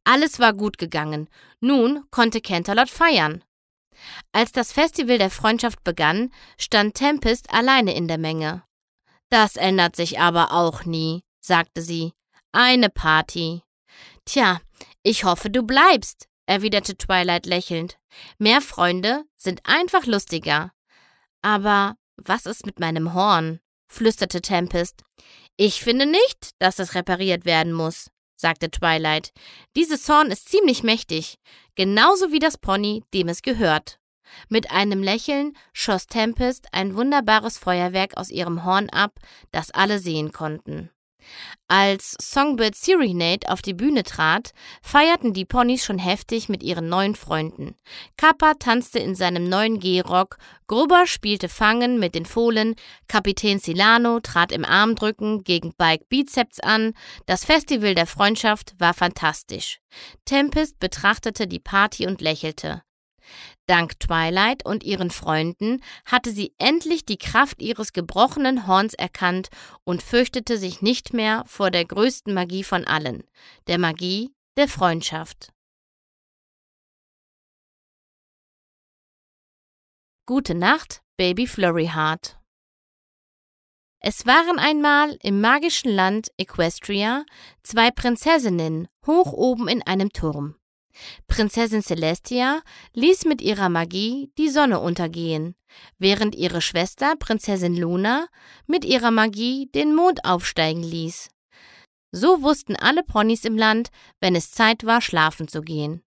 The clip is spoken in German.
Alles war gut gegangen. Nun konnte Canterlot feiern. Als das Festival der Freundschaft begann, stand Tempest alleine in der Menge. »Das ändert sich aber auch nie«, sagte sie. »Eine Party.« »Tja, ich hoffe, du bleibst«, erwiderte Twilight lächelnd. »Mehr Freunde sind einfach lustiger.« »Aber was ist mit meinem Horn?«, flüsterte Tempest. »Ich finde nicht, dass es repariert werden muss«, sagte Twilight. »Dieses Horn ist ziemlich mächtig, genauso wie das Pony, dem es gehört.« Mit einem Lächeln schoss Tempest ein wunderbares Feuerwerk aus ihrem Horn ab, das alle sehen konnten. Als Songbird Serenade auf die Bühne trat, feierten die Ponys schon heftig mit ihren neuen Freunden. Kappa tanzte in seinem neuen Gehrock, Grubber spielte Fangen mit den Fohlen, Kapitän Silano trat im Armdrücken gegen Bike Bizeps an. Das Festival der Freundschaft war fantastisch. Tempest betrachtete die Party und lächelte. Dank Twilight und ihren Freunden hatte sie endlich die Kraft ihres gebrochenen Horns erkannt und fürchtete sich nicht mehr vor der größten Magie von allen, der Magie der Freundschaft. Gute Nacht, Baby Flurry Heart. Es waren einmal im magischen Land Equestria 2 Prinzessinnen hoch oben in einem Turm. Prinzessin Celestia ließ mit ihrer Magie die Sonne untergehen, während ihre Schwester Prinzessin Luna mit ihrer Magie den Mond aufsteigen ließ. So wussten alle Ponys im Land, wenn es Zeit war, schlafen zu gehen.